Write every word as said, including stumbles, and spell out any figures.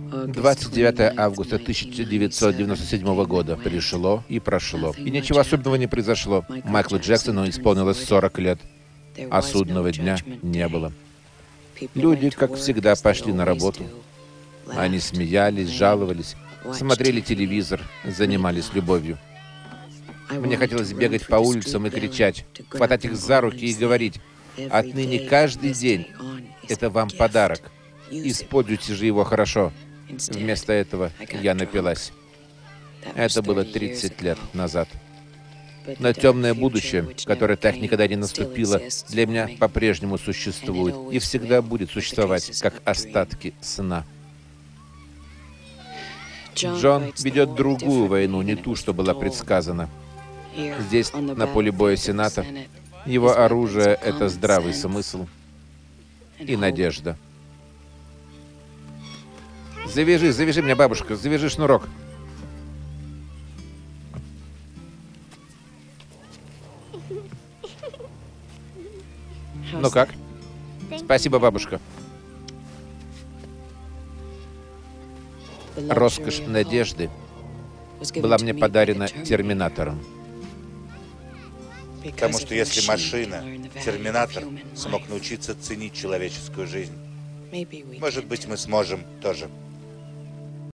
двадцать девятое августа тысяча девятьсот девяносто седьмого года пришло и прошло, и ничего особенного не произошло. Майклу Джексону исполнилось сорок лет, а судного дня не было. Люди, как всегда, пошли на работу. Они смеялись, жаловались, смотрели телевизор, занимались любовью. Мне хотелось бегать по улицам и кричать, хватать их за руки и говорить: «Отныне каждый день — это вам подарок. Используйте же его хорошо». Вместо этого я напилась. Это было тридцать лет назад. Но темное будущее, которое так никогда не наступило, для меня по-прежнему существует и всегда будет существовать, как остатки сна. Джон ведет другую войну, не ту, что была предсказана. Здесь, на поле боя Сената, его оружие — это здравый смысл и надежда. Завяжи, завяжи меня, бабушка, завяжи шнурок. Ну как? Спасибо, бабушка. Роскошь надежды была мне подарена Терминатором. Потому что если машина, Терминатор, смог научиться ценить человеческую жизнь, может быть, мы сможем тоже.